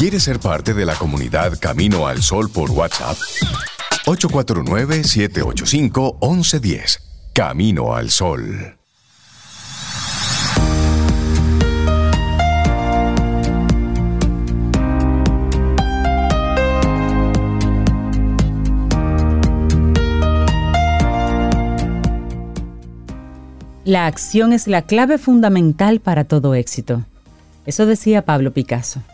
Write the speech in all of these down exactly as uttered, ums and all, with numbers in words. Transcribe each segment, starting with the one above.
¿Quieres ser parte de la comunidad Camino al Sol por WhatsApp? ocho cuatro nueve, siete ocho cinco, uno uno uno cero. Camino al Sol. La acción es la clave fundamental para todo éxito. Eso decía Pablo Picasso.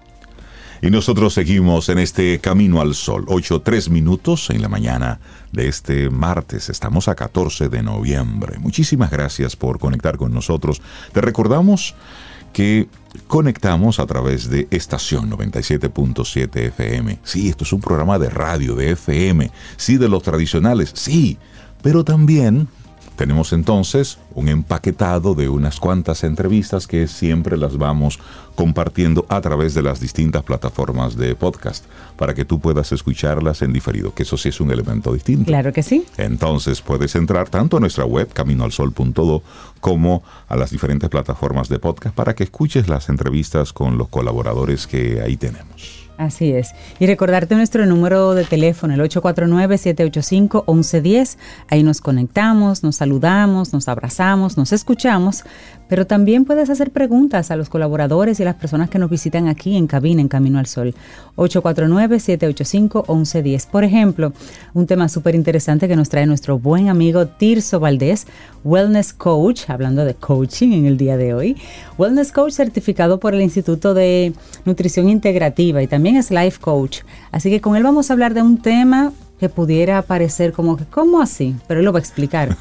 Y nosotros seguimos en este Camino al Sol. ocho, tres minutos en la mañana de este martes. Estamos a catorce de noviembre. Muchísimas gracias por conectar con nosotros. Te recordamos que conectamos a través de estación noventa y siete punto siete F M. Sí, esto es un programa de radio, de F M. Sí, de los tradicionales, sí. Pero también tenemos entonces un empaquetado de unas cuantas entrevistas que siempre las vamos compartiendo a través de las distintas plataformas de podcast para que tú puedas escucharlas en diferido, que eso sí es un elemento distinto. Claro que sí. Entonces puedes entrar tanto a nuestra web, camino al sol punto do, como a las diferentes plataformas de podcast para que escuches las entrevistas con los colaboradores que ahí tenemos. Así es. Y recordarte nuestro número de teléfono, el ocho cuatro nueve, siete ocho cinco, uno uno uno cero. Ahí nos conectamos, nos saludamos, nos abrazamos, nos escuchamos, pero también puedes hacer preguntas a los colaboradores y a las personas que nos visitan aquí en cabina, en Camino al Sol. ocho cuatro nueve, siete ocho cinco, uno uno uno cero. Por ejemplo, un tema súper interesante que nos trae nuestro buen amigo Tirso Valdés, Wellness Coach, hablando de coaching en el día de hoy. Wellness Coach certificado por el Instituto de Nutrición Integrativa y también es Life Coach. Así que con él vamos a hablar de un tema que pudiera parecer como que, ¿cómo así? Pero él lo va a explicar.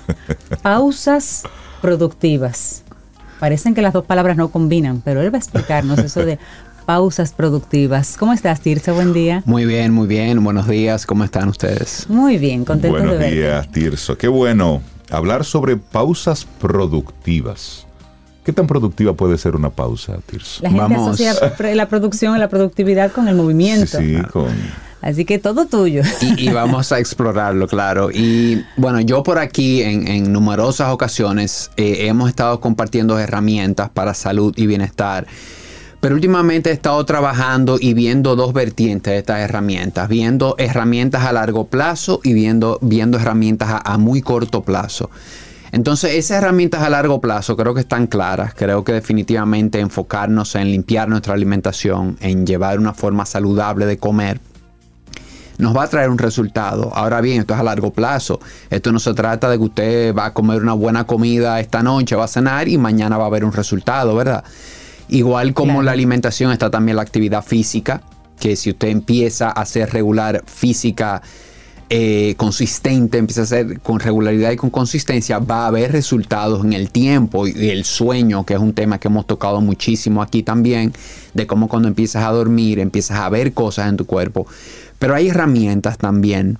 Pausas productivas. Parecen que las dos palabras no combinan, pero él va a explicarnos eso de pausas productivas. ¿Cómo estás, Tirso? Buen día. Muy bien, muy bien. Buenos días. ¿Cómo están ustedes? Muy bien, contento de verte. Buenos días, Tirso. Qué bueno hablar sobre pausas productivas. ¿Qué tan productiva puede ser una pausa, Tirso? La gente Vamos. asocia la producción, la productividad con el movimiento. Sí, sí, con... Así que todo tuyo. Y, y vamos a explorarlo, claro. Y bueno, yo por aquí en, en numerosas ocasiones eh, hemos estado compartiendo herramientas para salud y bienestar. Pero últimamente he estado trabajando y viendo dos vertientes de estas herramientas. Viendo herramientas a largo plazo y viendo, viendo herramientas a, a muy corto plazo. Entonces, esas herramientas a largo plazo creo que están claras. Creo que definitivamente enfocarnos en limpiar nuestra alimentación, en llevar una forma saludable de comer, nos va a traer un resultado. Ahora bien, esto es a largo plazo. Esto no se trata de que usted va a comer una buena comida esta noche, va a cenar y mañana va a haber un resultado, ¿verdad? Igual como claro. La alimentación está también la actividad física, que si usted empieza a hacer regular física eh, consistente, empieza a hacer con regularidad y con consistencia, va a haber resultados en el tiempo. Y el sueño, que es un tema que hemos tocado muchísimo aquí también, de cómo cuando empiezas a dormir, empiezas a ver cosas en tu cuerpo. Pero hay herramientas también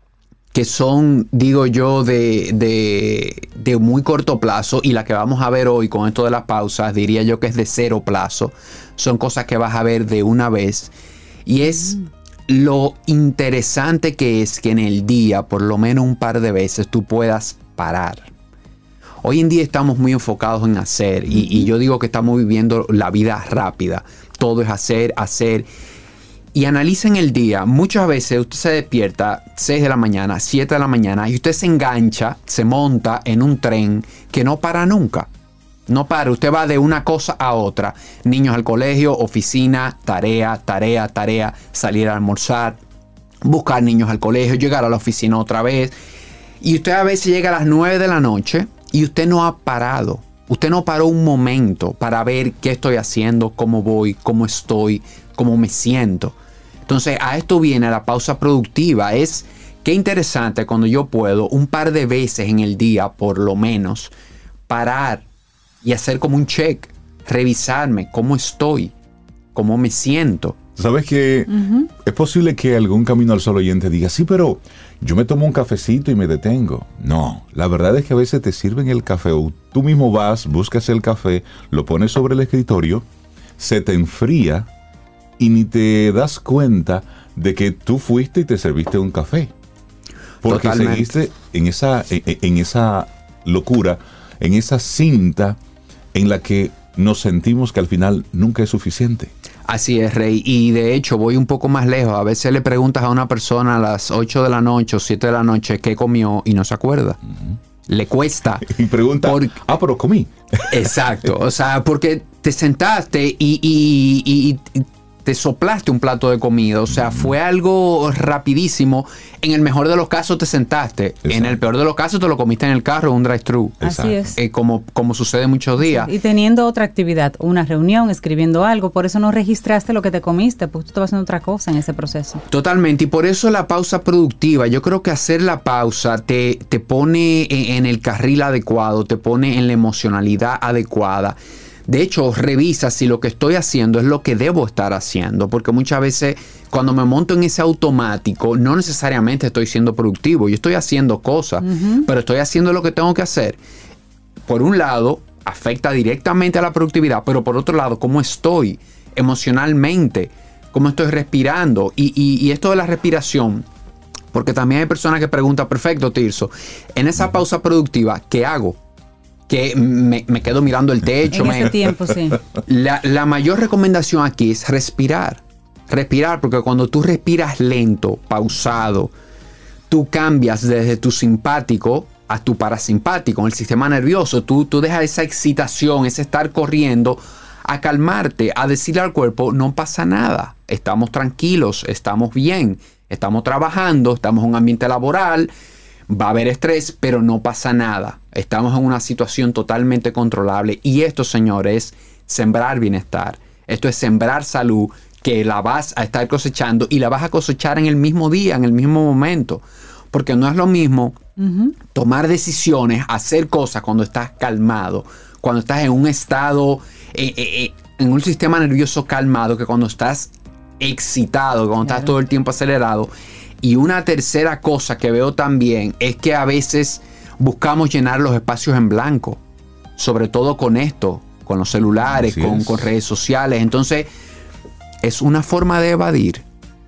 que son, digo yo, de, de, de muy corto plazo, y la que vamos a ver hoy con esto de las pausas, diría yo que es de cero plazo. Son cosas que vas a ver de una vez. Y es mm. lo interesante que es que en el día, por lo menos un par de veces, tú puedas parar. Hoy en día estamos muy enfocados en hacer, y, y yo digo que estamos viviendo la vida rápida. Todo es hacer, hacer. Y analicen el día. Muchas veces usted se despierta seis de la mañana, siete de la mañana, y usted se engancha, se monta en un tren que no para nunca. No para. Usted va de una cosa a otra. Niños al colegio, oficina, tarea, tarea, tarea, salir a almorzar, buscar niños al colegio, llegar a la oficina otra vez. Y usted a veces llega a las nueve de la noche y usted no ha parado. Usted no paró un momento para ver qué estoy haciendo, cómo voy, cómo estoy, cómo me siento. Entonces, a esto viene la pausa productiva. Es qué interesante cuando yo puedo un par de veces en el día, por lo menos, parar y hacer como un check, revisarme cómo estoy, cómo me siento. ¿Sabes que uh-huh. es posible que algún Camino al Sol oyente diga, sí, pero yo me tomo un cafecito y me detengo? No, la verdad es que a veces te sirven el café, o tú mismo vas, buscas el café, lo pones sobre el escritorio, se te enfría y ni te das cuenta de que tú fuiste y te serviste un café. Porque Totalmente. seguiste en esa, en, en esa locura, en esa cinta en la que nos sentimos que al final nunca es suficiente. Así es, Rey. Y de hecho voy un poco más lejos. A veces le preguntas a una persona a las ocho de la noche o siete de la noche qué comió y no se acuerda. Uh-huh. Le cuesta. Y pregunta, por... ah, pero comí. Exacto. O sea, porque te sentaste y, y, y, y te soplaste un plato de comida. O sea, fue algo rapidísimo. En el mejor de los casos te sentaste. Exacto. En el peor de los casos te lo comiste en el carro, en un drive-thru. Así es. Eh, como, como sucede muchos días. Y teniendo otra actividad, una reunión, escribiendo algo, por eso no registraste lo que te comiste, porque tú estabas haciendo otra cosa en ese proceso. Totalmente. Y por eso la pausa productiva. Yo creo que hacer la pausa te, te pone en, en el carril adecuado, te pone en la emocionalidad adecuada. De hecho, revisa si lo que estoy haciendo es lo que debo estar haciendo, porque muchas veces cuando me monto en ese automático, no necesariamente estoy siendo productivo. Yo estoy haciendo cosas, uh-huh. pero estoy haciendo lo que tengo que hacer. Por un lado, afecta directamente a la productividad, pero por otro lado, ¿cómo estoy emocionalmente? ¿Cómo estoy respirando? Y, y, y esto de la respiración, porque también hay personas que preguntan, perfecto, Tirso, en esa pausa productiva, ¿qué hago? Que me, me quedo mirando el techo. En me... ese tiempo, sí. La, la mayor recomendación aquí es respirar. Respirar, porque cuando tú respiras lento, pausado, tú cambias desde tu simpático a tu parasimpático, en el sistema nervioso. Tú, tú dejas esa excitación, ese estar corriendo, a calmarte, a decirle al cuerpo, no pasa nada. Estamos tranquilos, estamos bien, estamos trabajando, estamos en un ambiente laboral. Va a haber estrés, pero no pasa nada. Estamos en una situación totalmente controlable. Y esto, señores, es sembrar bienestar. Esto es sembrar salud, que la vas a estar cosechando y la vas a cosechar en el mismo día, en el mismo momento. Porque no es lo mismo uh-huh. tomar decisiones, hacer cosas cuando estás calmado, cuando estás en un estado, eh, eh, eh, en un sistema nervioso calmado, que cuando estás excitado, cuando claro. estás todo el tiempo acelerado. Y una tercera cosa que veo también es que a veces buscamos llenar los espacios en blanco, sobre todo con esto, con los celulares, con, con redes sociales. Entonces, es una forma de evadir.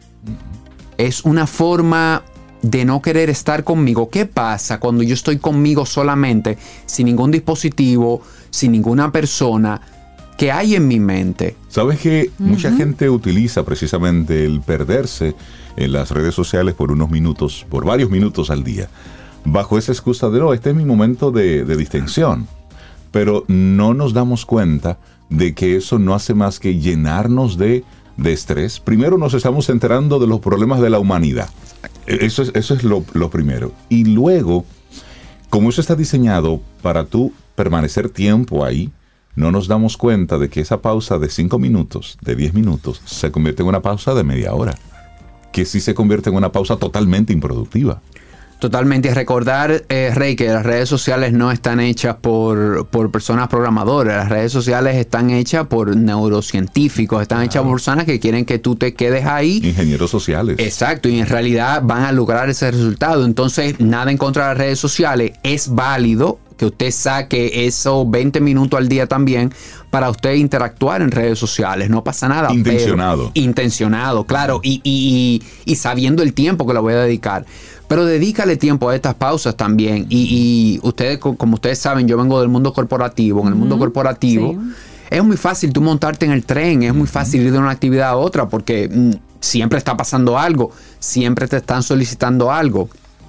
Es una forma de no querer estar conmigo. ¿Qué pasa cuando yo estoy conmigo solamente, sin ningún dispositivo, sin ninguna persona? ¿Qué hay en mi mente? Sabes que uh-huh. mucha gente utiliza precisamente el perderse en las redes sociales por unos minutos, por varios minutos al día, bajo esa excusa de, no, este es mi momento de, de distensión. Pero no nos damos cuenta de que eso no hace más que llenarnos de, de estrés. Primero nos estamos enterando de los problemas de la humanidad. Eso es, eso es lo, lo primero. Y luego, como eso está diseñado para tú permanecer tiempo ahí, no nos damos cuenta de que esa pausa de cinco minutos, de diez minutos, se convierte en una pausa de media hora, que sí se convierte en una pausa totalmente improductiva. Totalmente. Recordar, eh, Rey, que las redes sociales no están hechas por, por personas programadoras. Las redes sociales están hechas por neurocientíficos, están claro. hechas por personas que quieren que tú te quedes ahí. Ingenieros sociales. Exacto, y en realidad van a lograr ese resultado. Entonces, nada en contra de las redes sociales. Es válido que usted saque esos veinte minutos al día también para usted interactuar en redes sociales. No pasa nada. Intencionado. Pero, intencionado, claro. Y, y, y, y sabiendo el tiempo que le voy a dedicar. Pero dedícale tiempo a estas pausas también. Y, y ustedes, como ustedes saben, yo vengo del mundo corporativo. En el mundo uh-huh. corporativo sí. es muy fácil tú montarte en el tren. Es muy fácil ir de una actividad a otra porque mm, siempre está pasando algo. Siempre te están solicitando algo.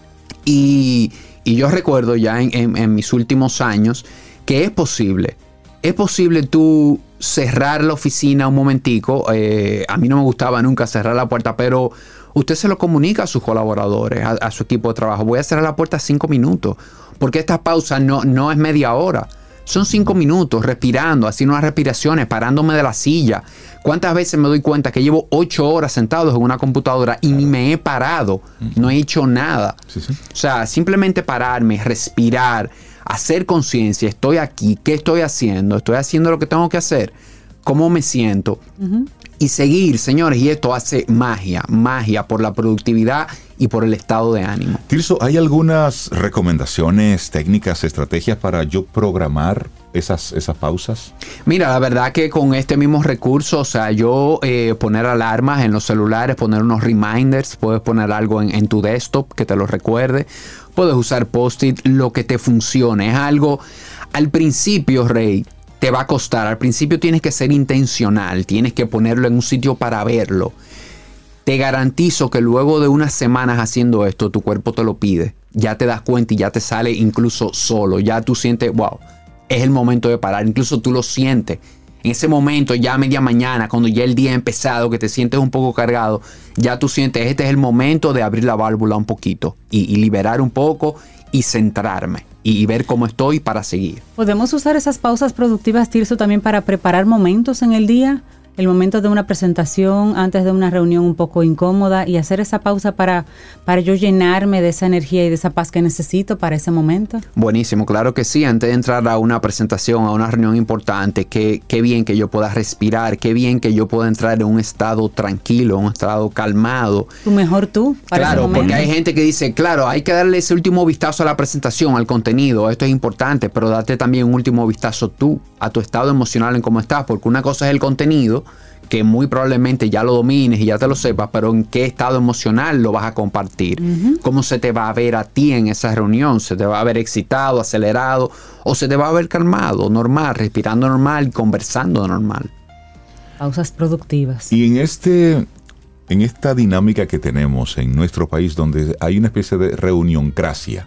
Y, y yo recuerdo ya en, en, en mis últimos años que es posible. Es posible tú cerrar la oficina un momentico. Eh, a mí no me gustaba nunca cerrar la puerta, pero usted se lo comunica a sus colaboradores, a, a su equipo de trabajo. Voy a cerrar la puerta cinco minutos, porque esta pausa no, no es media hora. Son cinco minutos respirando, haciendo unas respiraciones, parándome de la silla. ¿Cuántas veces me doy cuenta que llevo ocho horas sentado en una computadora y ni me he parado? No he hecho nada. Sí, sí. O sea, simplemente pararme, respirar, hacer conciencia. Estoy aquí, ¿qué estoy haciendo? ¿Estoy haciendo lo que tengo que hacer? ¿Cómo me siento? Uh-huh. Y seguir, señores, y esto hace magia, magia por la productividad y por el estado de ánimo. Tirso, ¿hay algunas recomendaciones, técnicas, estrategias para yo programar esas, esas pausas? Mira, la verdad que con este mismo recurso, o sea, yo eh, poner alarmas en los celulares, poner unos reminders, puedes poner algo en, en tu desktop que te lo recuerde, puedes usar post-it, lo que te funcione. Es algo, al principio, Rey, te va a costar. Al principio tienes que ser intencional, tienes que ponerlo en un sitio para verlo. Te garantizo que luego de unas semanas haciendo esto, tu cuerpo te lo pide. Ya te das cuenta y ya te sale incluso solo. Ya tú sientes, wow, es el momento de parar. Incluso tú lo sientes. En ese momento, ya a media mañana, cuando ya el día ha empezado, que te sientes un poco cargado, ya tú sientes, este es el momento de abrir la válvula un poquito y, y liberar un poco y centrarme y, y ver cómo estoy para seguir. ¿Podemos usar esas pausas productivas, Tirso, también para preparar momentos en el día? El momento de una presentación, antes de una reunión un poco incómoda, y hacer esa pausa para, para yo llenarme de esa energía y de esa paz que necesito para ese momento. Buenísimo, claro que sí. Antes de entrar a una presentación, a una reunión importante, qué, qué bien que yo pueda respirar, qué bien que yo pueda entrar en un estado tranquilo, un estado calmado. Tu mejor tú para Claro, ese momento. porque hay gente que dice, claro, hay que darle ese último vistazo a la presentación, al contenido, esto es importante, pero date también un último vistazo tú, a tu estado emocional en cómo estás, porque una cosa es el contenido, que muy probablemente ya lo domines y ya te lo sepas, pero en qué estado emocional lo vas a compartir. Uh-huh. ¿Cómo se te va a ver a ti en esa reunión? ¿Se te va a ver excitado, acelerado, o se te va a ver calmado, normal, respirando normal y conversando normal? Pausas productivas. Y en este, en esta dinámica que tenemos en nuestro país, donde hay una especie de reunioncracia,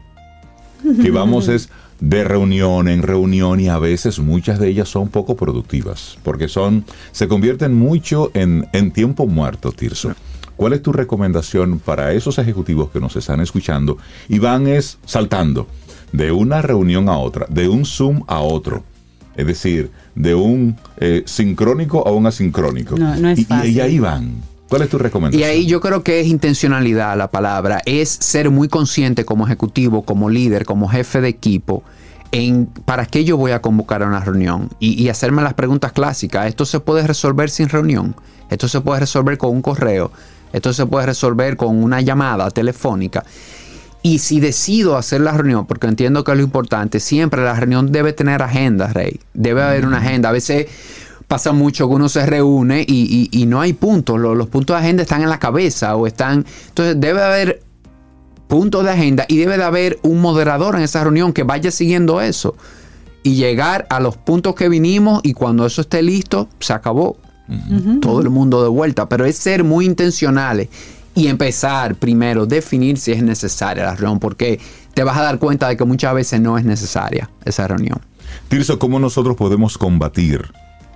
que vamos es de reunión en reunión, y a veces muchas de ellas son poco productivas, porque son, se convierten mucho en, en tiempo muerto, Tirso. ¿Cuál es tu recomendación para esos ejecutivos que nos están escuchando y van es saltando de una reunión a otra, de un Zoom a otro? Es decir, de un eh, sincrónico a un asincrónico. No, no es y, fácil. y ahí van. ¿Cuál es tu recomendación? Y ahí yo creo que es intencionalidad la palabra. Es ser muy consciente como ejecutivo, como líder, como jefe de equipo, en para qué yo voy a convocar a una reunión. Y, y hacerme las preguntas clásicas. ¿Esto se puede resolver sin reunión? ¿Esto se puede resolver con un correo? ¿Esto se puede resolver con una llamada telefónica? Y si decido hacer la reunión, porque entiendo que es lo importante, siempre la reunión debe tener agenda, Rey. Debe haber una agenda. A veces pasa mucho que uno se reúne y, y, y no hay puntos. Los, los puntos de agenda están en la cabeza o están... Entonces debe haber puntos de agenda y debe de haber un moderador en esa reunión que vaya siguiendo eso y llegar a los puntos que vinimos, y cuando eso esté listo, se acabó. Uh-huh. Todo el mundo de vuelta. Pero es ser muy intencionales y empezar primero, definir si es necesaria la reunión, porque te vas a dar cuenta de que muchas veces no es necesaria esa reunión. Tirso, ¿cómo nosotros podemos combatir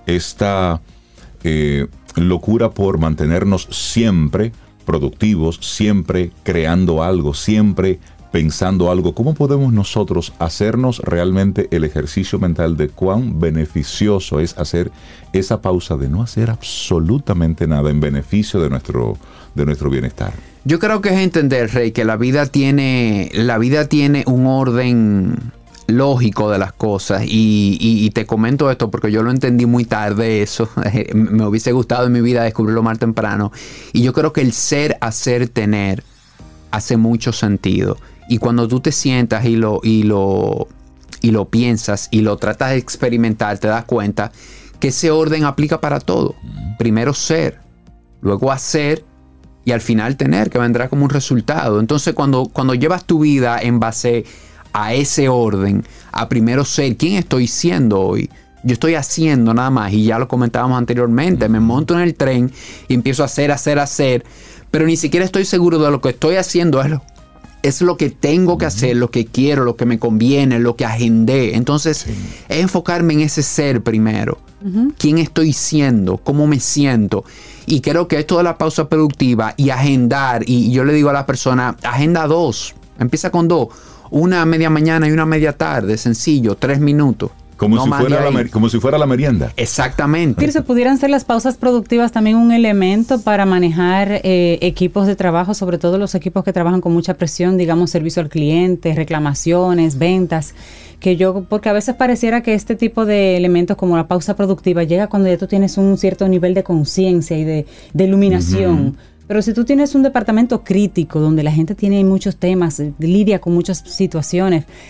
esta eh, locura por mantenernos siempre productivos, siempre creando algo, siempre pensando algo? ¿Cómo podemos nosotros hacernos realmente el ejercicio mental de cuán beneficioso es hacer esa pausa de no hacer absolutamente nada en beneficio de nuestro, de nuestro bienestar? Yo creo que es entender, Rey, que la vida tiene, la vida tiene un orden lógico de las cosas, y, y, y te comento esto porque yo lo entendí muy tarde eso. Me hubiese gustado en mi vida descubrirlo más temprano, y yo creo que el ser, hacer, tener hace mucho sentido, y cuando tú te sientas y lo, y lo, y lo piensas y lo tratas de experimentar, te das cuenta que ese orden aplica para todo. Primero ser, luego hacer, y al final tener, que vendrá como un resultado. Entonces cuando, cuando llevas tu vida en base a ese orden, a primero ser, ¿quién estoy siendo hoy? Yo estoy haciendo nada más, y ya lo comentábamos anteriormente, me monto en el tren y empiezo a hacer, hacer, hacer, pero ni siquiera estoy seguro de lo que estoy haciendo es lo, es lo que tengo que hacer, lo que quiero, lo que me conviene, lo que agendé. Entonces, sí, es enfocarme en ese ser primero. Uh-huh. ¿Quién estoy siendo? ¿Cómo me siento? Y creo que esto de la pausa productiva y agendar, y yo le digo a la persona, agenda dos, empieza con dos. Una media mañana y una media tarde, sencillo, tres minutos. Como, no si fuera la, como si fuera la merienda. Exactamente. ¿Se pudieran ser las pausas productivas también un elemento para manejar eh, equipos de trabajo, sobre todo los equipos que trabajan con mucha presión, digamos servicio al cliente, reclamaciones, ventas? Que yo, porque a veces pareciera que este tipo de elementos como la pausa productiva llega cuando ya tú tienes un cierto nivel de conciencia y de, de iluminación. Uh-huh. Pero si tú tienes un departamento crítico donde la gente tiene muchos temas, lidia con muchas situaciones,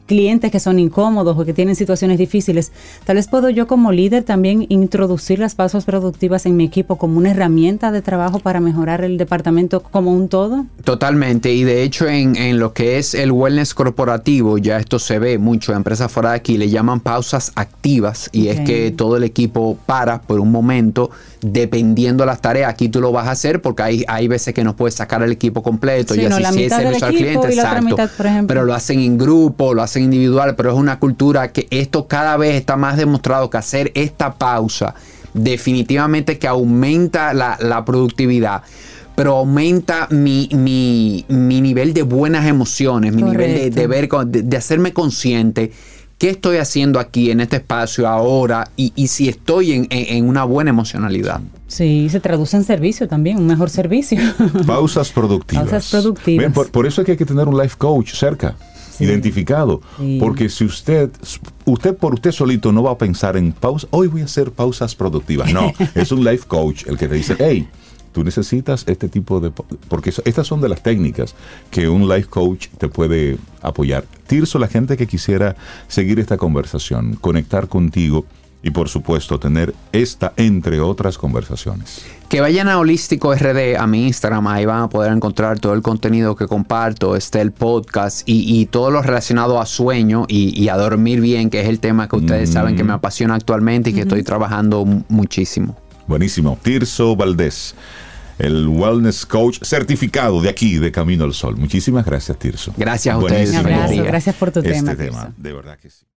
clientes que son incómodos o que tienen situaciones difíciles, tal vez puedo yo como líder también introducir las pausas productivas en mi equipo como una herramienta de trabajo para mejorar el departamento como un todo. Totalmente, y de hecho en, en lo que es el wellness corporativo, ya esto se ve mucho, empresas fuera de aquí le llaman pausas activas, y okay. es que todo el equipo para por un momento, dependiendo de las tareas. Aquí tú lo vas a hacer porque hay, hay veces que no puedes sacar el equipo completo, sí, y no, así si es servicio al cliente, exacto, mitad, pero lo hacen en grupo, lo hacen individual, pero es una cultura que esto cada vez está más demostrado que hacer esta pausa definitivamente que aumenta la, la productividad, pero aumenta mi, mi, mi nivel de buenas emociones, mi Correcto. nivel de, de ver, de, de hacerme consciente qué estoy haciendo aquí en este espacio ahora, y, y si estoy en, en, en una buena emocionalidad. Sí, se traduce en servicio también, un mejor servicio. Pausas productivas. Pausas productivas. Ven, por, por eso es que hay que tener un life coach cerca. Sí. Identificado, sí. porque si usted, usted por usted solito no va a pensar en pausa, hoy voy a hacer pausas productivas, no, es un life coach el que te dice, hey, tú necesitas este tipo de, porque estas son de las técnicas que un life coach te puede apoyar. Tirso, la gente que quisiera seguir esta conversación, conectar contigo y por supuesto tener esta entre otras conversaciones. Que vayan a Holístico R D, a mi Instagram, ahí van a poder encontrar todo el contenido que comparto, está el podcast y, y todo lo relacionado a sueño y, y a dormir bien, que es el tema que ustedes mm. saben que me apasiona actualmente y que mm-hmm. estoy trabajando muchísimo. Buenísimo. Tirso Valdés, el wellness coach certificado de aquí, de Camino al Sol. Muchísimas gracias, Tirso. Gracias a ustedes. Un abrazo, gracias por tu este tema. tema, de verdad que sí.